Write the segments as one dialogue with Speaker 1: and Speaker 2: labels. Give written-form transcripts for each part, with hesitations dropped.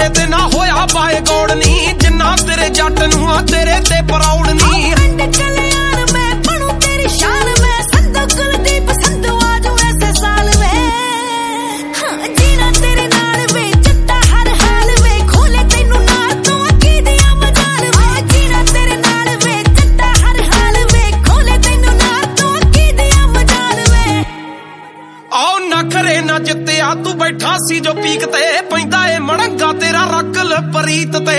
Speaker 1: ਕਿਸੇ ਤੇ ਨਾ ਹੋਇਆ ਬਾਏ ਗੋੜ ਨੀ, ਜਿੰਨਾ ਤੇਰੇ ਜੱਟ ਨੂੰ ਆ ਤੇਰੇ ਤੇ ਪ੍ਰਾਊਡ ਨੀ।
Speaker 2: ਪਿੰਡ ਕਲਿਆਣ ਮੈਂ ਬਣੂ ਤੇਰੀ ਸ਼ਾਨ, ਮੈਂ ਸੰਧੂ ਕੁਲਦੀਪ ਸੰਧੂ ਆਜੂ ਐਸੇ ਸਾਲ ਵੇ। ਹਾਂ ਜੀਣਾ ਤੇਰੇ ਨਾਲ ਵੇ ਜੱਟਾ ਹਰ ਹਾਲ ਵੇ, ਖੋਲੇ ਤੈਨੂੰ ਨਾਲ ਤੋਂ ਅੱਗੀ ਦੀਆਂ ਮਜਾਲ ਵੇ। ਜੀਣਾ ਤੇਰੇ ਨਾਲ ਵੇ ਜੱਟਾ ਹਰ ਹਾਲ ਵੇ, ਖੋਲੇ ਤੈਨੂੰ ਨਾਲ ਤੋਂ ਅੱਗੀ ਦੀਆਂ ਮਜਾਲ ਵੇ।
Speaker 1: ਆਓ ਨਖਰੇ ਨਾ ਜਿੱਤਿਆ ਤੂੰ ਬੈਠਾ ਸੀ ਜੋ ਪੀਕ ਤੇ, ਪੈਂਦਾ ਏ ਮੜੰਗਾ ਤੇਰਾ ਰੱਕਲ ਪ੍ਰੀਤ ਤੇ।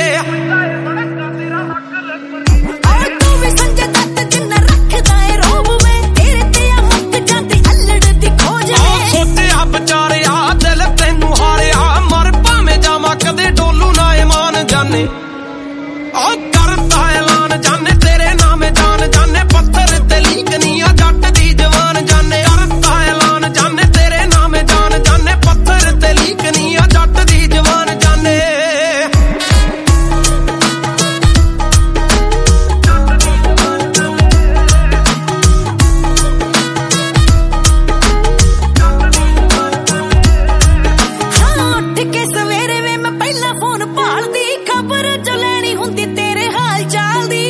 Speaker 2: ਤੂੰ ਵੀ ਸੰਜੇ ਦੱਤ ਜਿੰਨਾ ਰੱਖਦਾ ਏ ਰੋਬ ਵੇ, ਤੇਰੇ ਤੇ ਆ ਮੁੱਕ ਜਾਂਦੀ ਅਲੜ ਦੀ ਖੋਜ ਵੇ।
Speaker 1: ਸੋਚਿਆ ਵਿਚਾਰਿਆ ਦਿਲ ਤੈਨੂੰ ਹਾਰਿਆ, ਮਰ ਭਾਵੇਂ ਜਾਵਾਂ ਕਦੇ ਡੋਲੂ ਨਾ ਇਮਾਨ ਜਾਨੇ। ਆ ਕਰਦਾ ਐਲਾਨ ਜਾਨੇ ਤੇਰੇ ਨਾਮੇ ਜਾਨ ਜਾਨੇ, ਪੱਥਰ ਤੇ ਲੀਕਨੀ ਆ ਜੱਟ ਦੀ ਜਵਾਨ ਜਾਨੇ। ਕਰਦਾ ਐਲਾਨ ਜਾਨੇ ਤੇਰੇ ਨਾਮੇ ਜਾਨ ਜਾਨੇ, ਪੱਥਰ ਤੇ ਲੀਕਨੀ ਆ ਜੱਟ ਦੀ ਜਵਾਨ ਜਾਨੇ।
Speaker 2: ਹਾਂ ਉੱਠ ਕੇ ਸਵੇਰੇ ਵੇ ਮੈਂ ਪਹਿਲਾਂ ਫੋਨ ਭਾਲਦੀ, ਖਬਰ ਜੋ ਲੈਣੀ ਹੁੰਦੀ ਤੇਰੇ ਹਾਲ ਚਾਲ ਦੀ।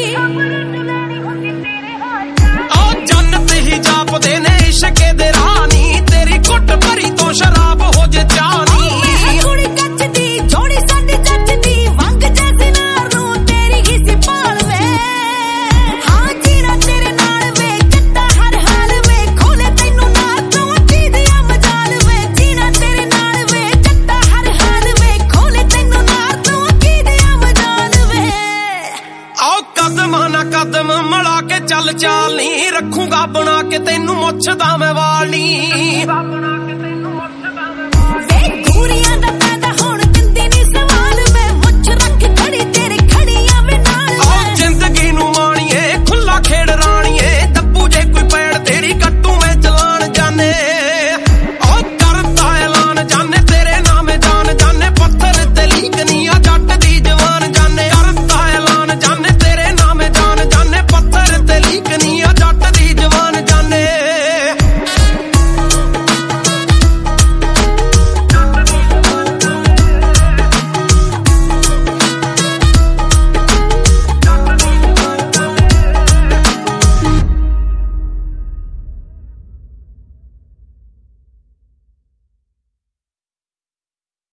Speaker 1: ਆ ਜੰਨਤ ਹੀ ਜਾਪਦੇ ਨੇ ਇਸ਼ਕੇ ਦੇ ਰਾਨੀ, ਤੇਰੀ ਘੁੱਟ ਭਰੀ ਤੋਂ ਸ਼ਰਾਬ ਹੋ ਜੇ ਚਾਨੀ।
Speaker 2: ਕੁੜੀ ਕੱਚ ਦੀ ਜੋੜੀ ਸਾਡੀ ਜੱਜ ਦੀ, ਵੰਗ ਜੈਸੇ ਨਾਰ ਨੂੰ ਤੇਰੀ ਹੀ ਸੀ ਭਾਲ ਵੇ। ਹਾਂ ਜੀਣਾ ਤੇਰੇ ਨਾਲ ਵੇ ਜੱਟਾ ਹਰ ਹਾਲ ਵੇ, ਖੋਲੇ ਤੈਨੂੰ ਨਾਲ ਤੋਂ ਅੱਗੀ ਦੀਆਂ ਮਜਾਲ ਵੇ। ਜੀਣਾ ਤੇਰੇ ਨਾਲ ਵੇ ਜੱਟਾ ਹਰ ਹਾਲ ਵੇ, ਖੋਲੇ ਤੈਨੂੰ ਨਾਲ ਤੋਂ ਅੱਗੀ ਦੀਆਂ ਮਜਾਲ ਵੇ।
Speaker 1: ਆਓ ਕਦਮਾਂ ਨਾ ਕਦਮ ਮਿਲਾ ਕੇ ਚੱਲ ਚਾਲ ਨੀ, ਰੱਖੂਗਾ ਬਣਾ ਕੇ ਤੈਨੂੰ ਮੁੱਛ ਦਾ ਮੈਂ ਵਾਲ ਨੀ।